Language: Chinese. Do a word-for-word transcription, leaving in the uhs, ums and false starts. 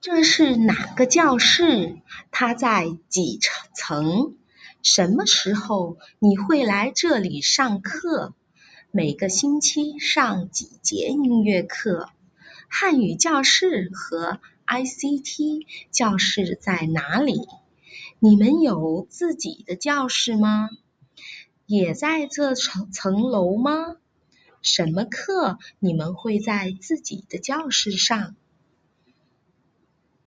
这是哪个教室？它在几层？什么时候你会来这里上课？每个星期上几节音乐课？汉语教室和 I C T 教室在哪里？你们有自己的教室吗？也在这层层楼吗？什么课你们会在自己的教室上？